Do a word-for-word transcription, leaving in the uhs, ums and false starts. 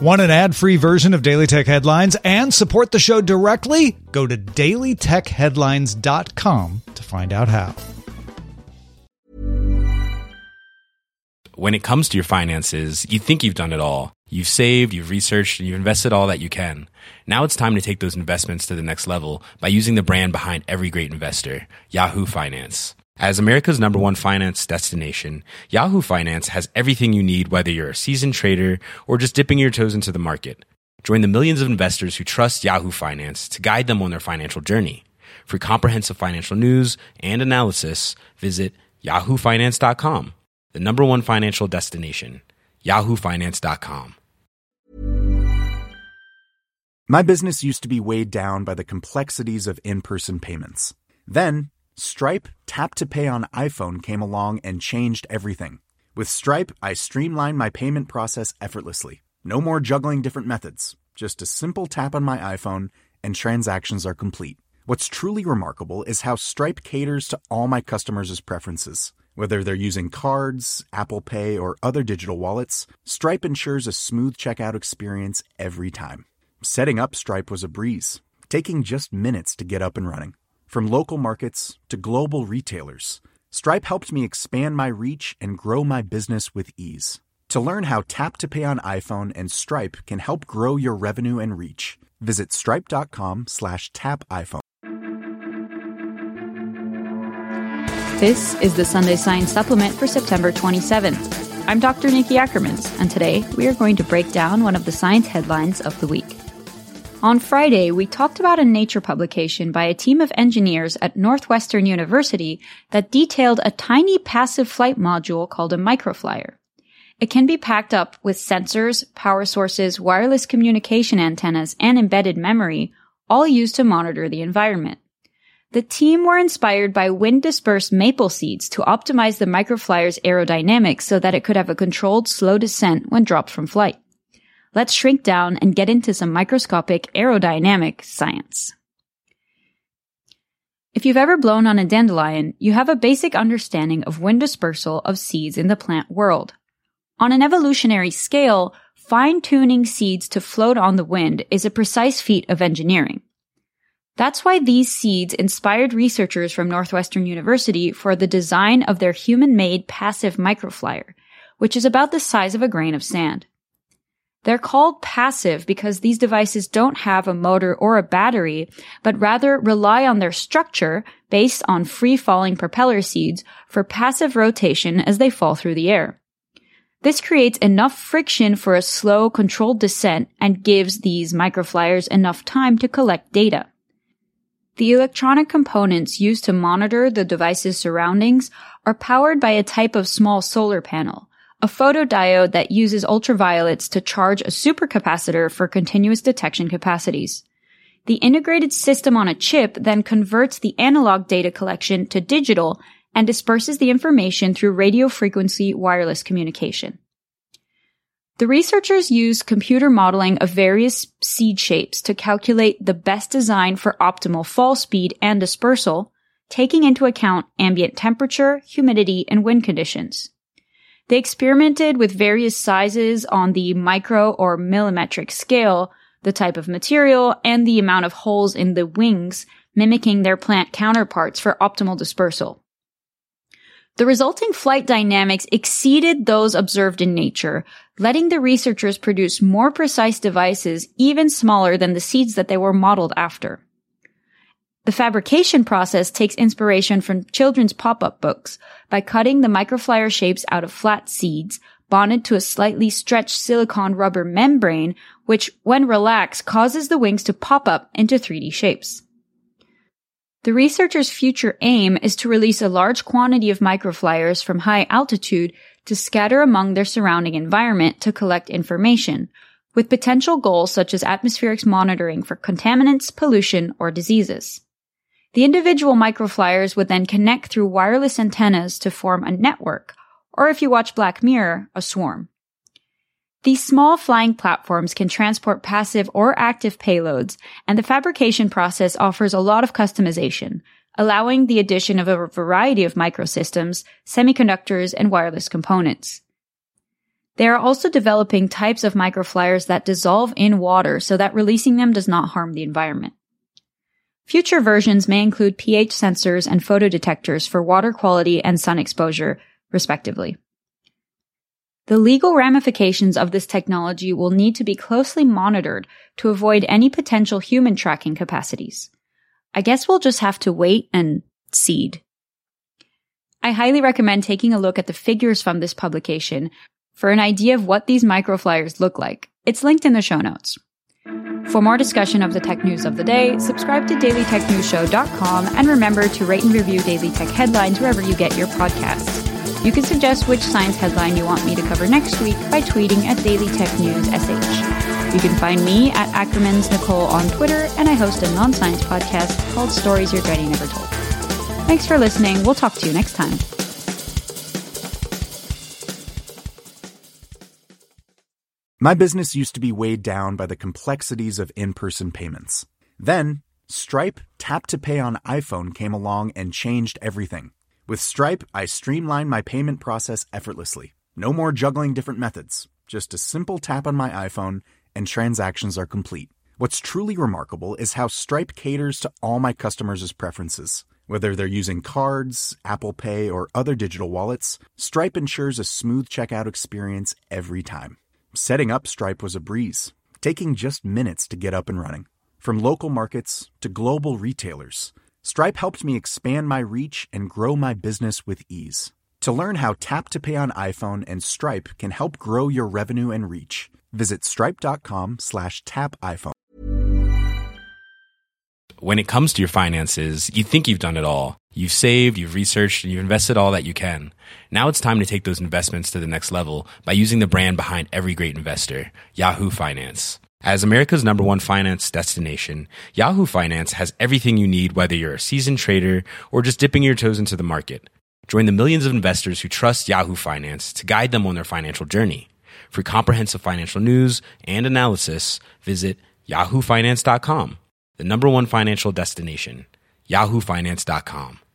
Want an ad-free version of Daily Tech Headlines and support the show directly? Go to daily tech headlines dot com to find out how. When it comes to your finances, you think you've done it all. You've saved, you've researched, and you've invested all that you can. Now it's time to take those investments to the next level by using the brand behind every great investor, Yahoo Finance. As America's number one finance destination, Yahoo Finance has everything you need, whether you're a seasoned trader or just dipping your toes into the market. Join the millions of investors who trust Yahoo Finance to guide them on their financial journey. For comprehensive financial news and analysis, visit yahoo finance dot com, the number one financial destination, yahoo finance dot com. My business used to be weighed down by the complexities of in-person payments. Then, Stripe Tap to Pay on iPhone came along and changed everything. With Stripe, I streamlined my payment process effortlessly. No more juggling different methods. Just a simple tap on my iPhone and transactions are complete. What's truly remarkable is how Stripe caters to all my customers' preferences. Whether they're using cards, Apple Pay, or other digital wallets, Stripe ensures a smooth checkout experience every time. Setting up Stripe was a breeze, taking just minutes to get up and running. From local markets to global retailers, Stripe helped me expand my reach and grow my business with ease. To learn how Tap to Pay on iPhone and Stripe can help grow your revenue and reach, visit stripe.com slash tap iPhone. This is the Sunday Science Supplement for September twenty-seventh. I'm Doctor Nikki Ackermans, and today we are going to break down one of the science headlines of the week. On Friday, we talked about a Nature publication by a team of engineers at Northwestern University that detailed a tiny passive flight module called a microflyer. It can be packed up with sensors, power sources, wireless communication antennas, and embedded memory, all used to monitor the environment. The team were inspired by wind-dispersed maple seeds to optimize the microflyer's aerodynamics so that it could have a controlled, slow descent when dropped from flight. Let's shrink down and get into some microscopic aerodynamic science. If you've ever blown on a dandelion, you have a basic understanding of wind dispersal of seeds in the plant world. On an evolutionary scale, fine-tuning seeds to float on the wind is a precise feat of engineering. That's why these seeds inspired researchers from Northwestern University for the design of their human-made passive microflyer, which is about the size of a grain of sand. They're called passive because these devices don't have a motor or a battery, but rather rely on their structure based on free-falling propeller seeds for passive rotation as they fall through the air. This creates enough friction for a slow, controlled descent and gives these microflyers enough time to collect data. The electronic components used to monitor the device's surroundings are powered by a type of small solar panel, a photodiode that uses ultraviolets to charge a supercapacitor for continuous detection capacities. The integrated system on a chip then converts the analog data collection to digital and disperses the information through radio frequency wireless communication. The researchers used computer modeling of various seed shapes to calculate the best design for optimal fall speed and dispersal, taking into account ambient temperature, humidity, and wind conditions. They experimented with various sizes on the micro or millimetric scale, the type of material, and the amount of holes in the wings, mimicking their plant counterparts for optimal dispersal. The resulting flight dynamics exceeded those observed in nature, letting the researchers produce more precise devices even smaller than the seeds that they were modeled after. The fabrication process takes inspiration from children's pop-up books by cutting the microflyer shapes out of flat seeds, bonded to a slightly stretched silicone rubber membrane, which, when relaxed, causes the wings to pop up into three D shapes. The researchers' future aim is to release a large quantity of microflyers from high altitude to scatter among their surrounding environment to collect information, with potential goals such as atmospheric monitoring for contaminants, pollution, or diseases. The individual microflyers would then connect through wireless antennas to form a network, or if you watch Black Mirror, a swarm. These small flying platforms can transport passive or active payloads, and the fabrication process offers a lot of customization, allowing the addition of a variety of microsystems, semiconductors, and wireless components. They are also developing types of microflyers that dissolve in water so that releasing them does not harm the environment. Future versions may include pH sensors and photodetectors for water quality and sun exposure, respectively. The legal ramifications of this technology will need to be closely monitored to avoid any potential human tracking capacities. I guess we'll just have to wait and seed. I highly recommend taking a look at the figures from this publication for an idea of what these microflyers look like. It's linked in the show notes. For more discussion of the tech news of the day, subscribe to daily tech news show dot com and remember to rate and review Daily Tech Headlines wherever you get your podcasts. You can suggest which science headline you want me to cover next week by tweeting at Daily Tech News S H. You can find me at Ackerman's Nicole on Twitter, and I host a non-science podcast called Stories Your Granny Never Told. Thanks for listening. We'll talk to you next time. My business used to be weighed down by the complexities of in-person payments. Then, Stripe Tap to Pay on iPhone came along and changed everything. With Stripe, I streamlined my payment process effortlessly. No more juggling different methods. Just a simple tap on my iPhone and transactions are complete. What's truly remarkable is how Stripe caters to all my customers' preferences. Whether they're using cards, Apple Pay, or other digital wallets, Stripe ensures a smooth checkout experience every time. Setting up Stripe was a breeze, taking just minutes to get up and running. From local markets to global retailers, Stripe helped me expand my reach and grow my business with ease. To learn how Tap to Pay on iPhone and Stripe can help grow your revenue and reach, visit stripe.com slash tap iPhone. When it comes to your finances, you think you've done it all. You've saved, you've researched, and you've invested all that you can. Now it's time to take those investments to the next level by using the brand behind every great investor, Yahoo Finance. As America's number one finance destination, Yahoo Finance has everything you need, whether you're a seasoned trader or just dipping your toes into the market. Join the millions of investors who trust Yahoo Finance to guide them on their financial journey. For comprehensive financial news and analysis, visit yahoo finance dot com, the number one financial destination, yahoo finance dot com.